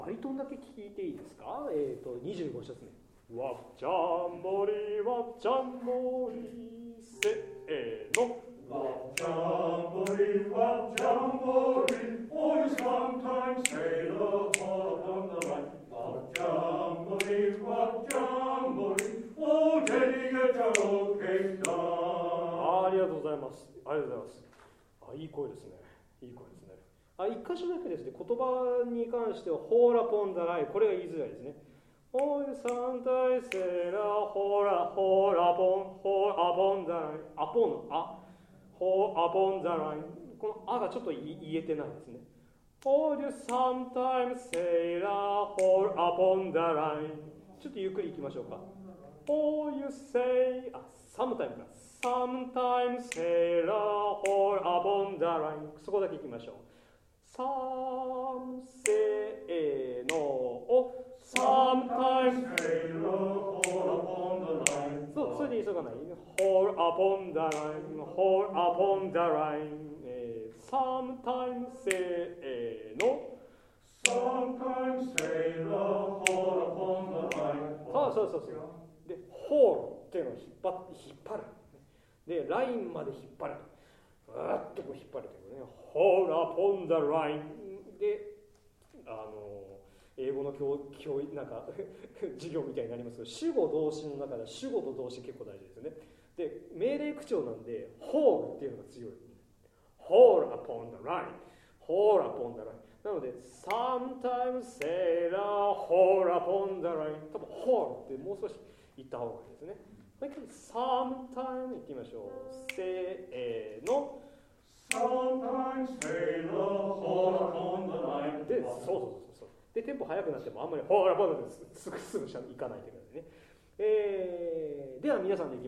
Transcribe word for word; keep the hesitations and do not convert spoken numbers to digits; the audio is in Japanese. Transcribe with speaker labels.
Speaker 1: バリトンだけ聞いていいですか？えっと、にじゅうごシャツ目。わっちゃんもりわっちゃんもり、せーの。
Speaker 2: わっちゃんもりわっちゃんもり、Oh, you sometimes sail upon the line. わっちゃんもりわっちゃんもり、Oh, Jenny get your cake down.
Speaker 1: ありがとうございます。ありがとうございます。あ、いい声ですね。いい声ですね。あ、一箇所だけですね、言葉に関しては、ホーラポンダライ、これが言いづらいですね。おい、サンタイセラ、ホーラ、ホーラポン、ホーアポンダライ、アポンのあ、ホーアポンダライ、このあがちょっと言えてないですね。Oh, you sometimes sail a whole upon the line. ちょっとゆっくりいきましょうか。Oh, you say, あ、sometimes か。Sometimes sail a whole upon the line. そこだけいきましょう。Some, せーの、お、Sometimes
Speaker 2: sail a whole upon the line.
Speaker 1: そう、それで急がない。Whole upon the line, whole upon the line. Sometimes せーの。
Speaker 2: Sometimes sail a whole upon the line.
Speaker 1: そうそうそうそう。で、ホールっていうのを引っ張って、引っ張る。で、ラインまで引っ張る。うーっとこう引っ張るというね。ホールアポンダラインで、あの、英語の教教なんか授業みたいになりますけど、主語動詞の中で主語と動詞結構大事ですよね。で、命令口調なんで、ホールっていうのが強い。Hold upon the line. Hold upon the line. なので、sometimes sail a hold upon the line. 多分、hold ってもう少し言った方がいいですね。もう一回、sometime 言ってみましょう。せーの。
Speaker 2: Sometimes sail a hold upon the line.
Speaker 1: で、そうそうそうそう。で、テンポ速くなってもあんまり hold upon the line ですぐすぐ行かないということですね。えー、では皆さんでいきます。